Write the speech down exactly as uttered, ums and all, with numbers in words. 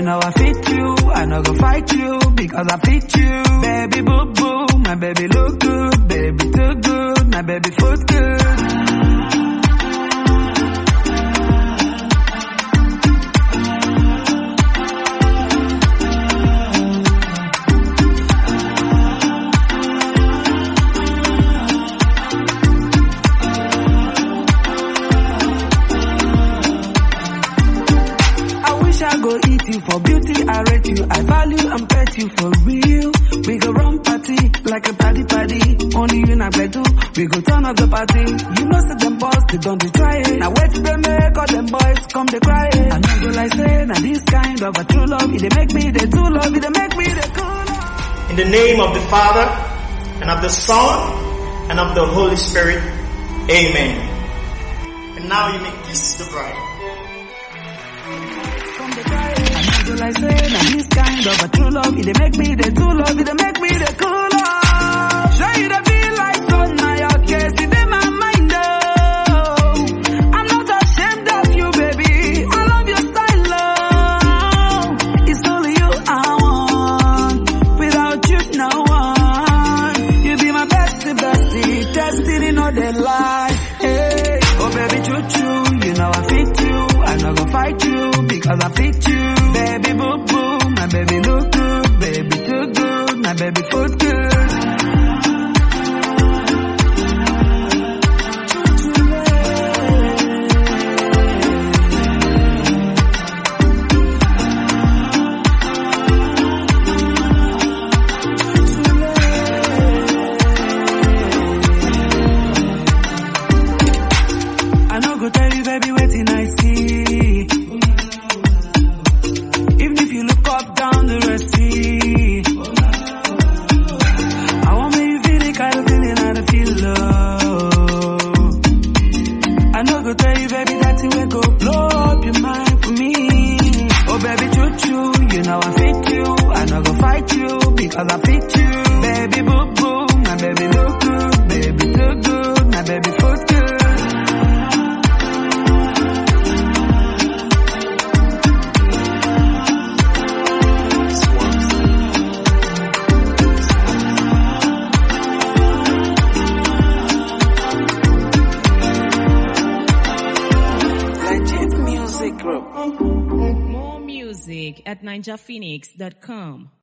you know I fit you. I no go fight you because I fit you. Baby boo boo, my baby look good, baby too good, my baby foot good. I go eat you for beauty, I rate you, I value and pet you for real. We go run party like a party party. Only you and I do. We go turn up the party. You know say them boys, they don't be try it. Now wait till they make all them boys come they cry it. I know go like say, now this kind of a true love, they make me the true love, they make me the cool love. In the name of the Father, and of the Son, and of the Holy Spirit, amen. And now you may kiss the bride. Like say, now this kind of a true love, it make me the true love, it make me the cool love. Show you the feel like so now your case, it in my mind, oh. I'm not ashamed of you, baby. I love your style, oh. It's only you I want. Without you, no one. You be my bestie, bestie. Tested in all the lie. Hey, oh baby, choo choo. You know I fit you. I not gonna fight you because I fit you. Baby boo boo, my baby look good, baby too good, my baby foot good. I no go tell you, baby, waiting I see. Cause I fit you, baby boo boo, my baby look good, baby too good, my baby foot good. Legit Music Group. More music at ninja phoenix dot com.